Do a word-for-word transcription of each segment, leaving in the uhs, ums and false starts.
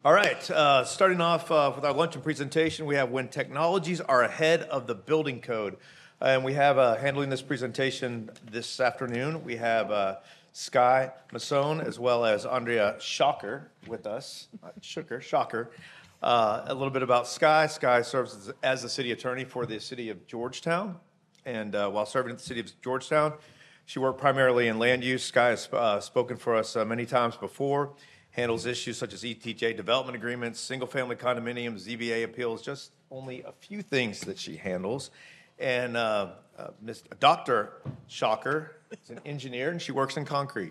All right, uh, starting off uh, with our luncheon presentation, we have When Technologies Are Ahead of the Building Code. And we have uh, handling this presentation this afternoon, we have uh, Sky Masson as well as Andrea Shocker with us. Uh, Shocker, Shocker. Uh, a little bit about Sky. Sky serves as, as the city attorney for the city of Georgetown. And uh, while serving at the city of Georgetown, she worked primarily in land use. Sky has uh, spoken for us uh, many times before, handles issues such as E T J development agreements, single-family condominiums, Z B A appeals, just only a few things that she handles. And uh, uh, Mister Doctor Shocker is an engineer, and she works in concrete.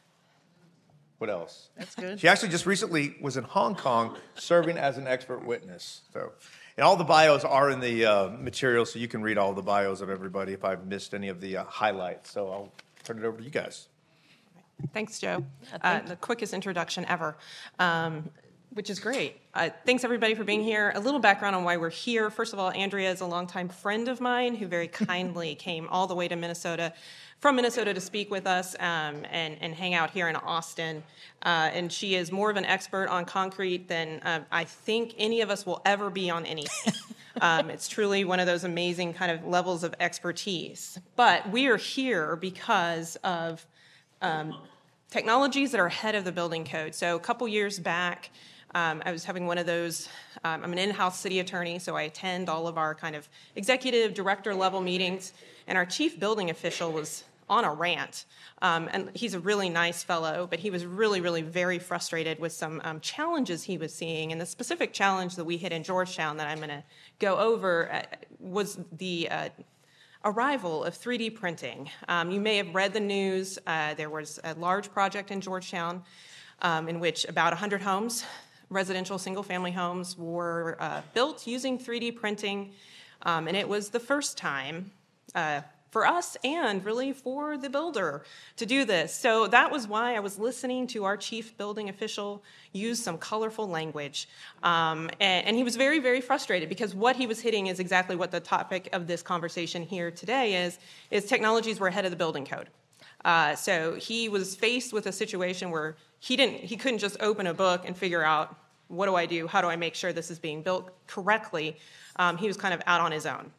What else? That's good. She actually just recently was in Hong Kong serving as an expert witness. So, and all the bios are in the uh, material, so you can read all the bios of everybody if I've missed any of the uh, highlights. So I'll turn it over to you guys. Thanks, Joe. Yeah, uh, thank the quickest introduction ever, um, which is great. Uh, thanks, everybody, for being here. A little background on why we're here. First of all, Andrea is a longtime friend of mine who very kindly came all the way to Minnesota, from Minnesota to speak with us um, and, and hang out here in Austin. Uh, and she is more of an expert on concrete than uh, I think any of us will ever be on anything. Um, it's truly one of those amazing kind of levels of expertise. But we are here because of um, technologies that are ahead of the building code. So a couple years back, um, I was having one of those, um, I'm an in-house city attorney, so I attend all of our kind of executive director level meetings, and our chief building official was on a rant. Um, and he's a really nice fellow, but he was really, really very frustrated with some um, challenges he was seeing. And the specific challenge that we hit in Georgetown that I'm going to go over uh, was the uh, arrival of three D printing. Um, you may have read the news. Uh, there was a large project in Georgetown um, in which about one hundred homes, residential single-family homes, were uh, built using three D printing. Um, and it was the first time uh, for us and really for the builder to do this. So that was why I was listening to our chief building official use some colorful language. Um, and, and he was very, very frustrated because what he was hitting is exactly what the topic of this conversation here today is, is technologies were ahead of the building code. Uh, so he was faced with a situation where he didn't, he couldn't just open a book and figure out, what do I do? How do I make sure this is being built correctly? Um, he was kind of out on his own.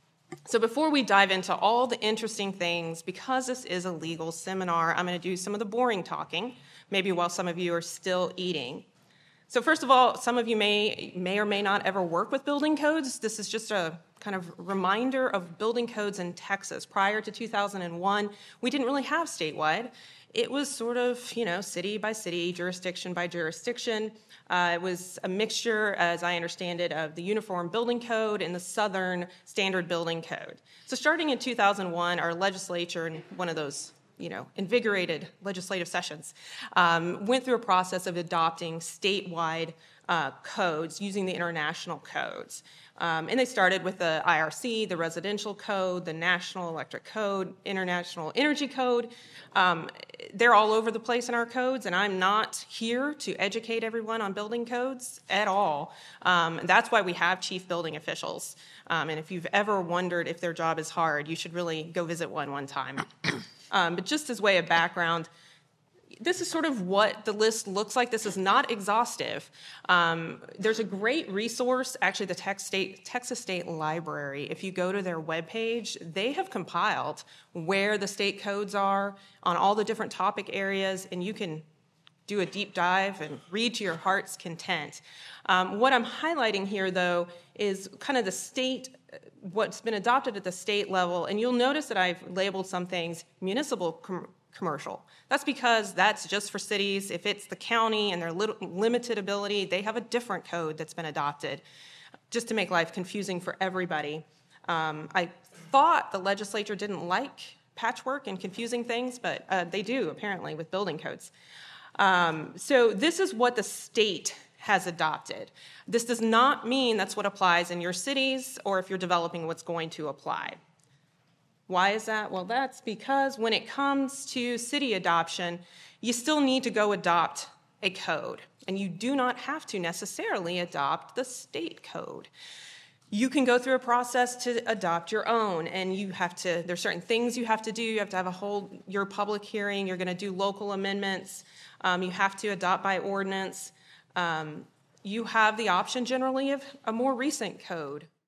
So before we dive into all the interesting things, because this is a legal seminar, I'm going to do some of the boring talking, maybe while some of you are still eating. So first of all, some of you may may or may not ever work with building codes. This is just a kind of reminder of building codes in Texas. Prior to two thousand one, we didn't really have statewide. It was sort of, you know, city by city, jurisdiction by jurisdiction. Uh, it was a mixture, as I understand it, of the Uniform Building Code and the Southern Standard Building Code. So starting in two thousand one, our legislature, in one of those, you know, invigorated legislative sessions, um, went through a process of adopting statewide uh, codes using the international codes. Um, and they started with the I R C, the Residential Code, the National Electric Code, International Energy Code. Um, they're all over the place in our codes, and I'm not here to educate everyone on building codes at all. Um, that's why we have chief building officials. Um, and if you've ever wondered if their job is hard, you should really go visit one one time. um, but just as way of background, this is sort of what the list looks like. This is not exhaustive. Um, there's a great resource, actually the Tex State, Texas State Library. If you go to their webpage, they have compiled where the state codes are on all the different topic areas, and you can do a deep dive and read to your heart's content. Um, what I'm highlighting here, though, is kind of the state, what's been adopted at the state level, and you'll notice that I've labeled some things municipal com- commercial. That's because that's just for cities. If it's the county and their little, limited ability, they have a different code that's been adopted, just to make life confusing for everybody. Um, I thought the legislature didn't like patchwork and confusing things, but uh, they do, apparently, with building codes. Um, so this is what the state has adopted. This does not mean that's what applies in your cities or if you're developing what's going to apply. Why is that? Well, that's because when it comes to city adoption, you still need to go adopt a code, and you do not have to necessarily adopt the state code. You can go through a process to adopt your own, and you have to, there's certain things you have to do. You have to have a whole, your public hearing, you're going to do local amendments, um, you have to adopt by ordinance. Um, you have the option generally of a more recent code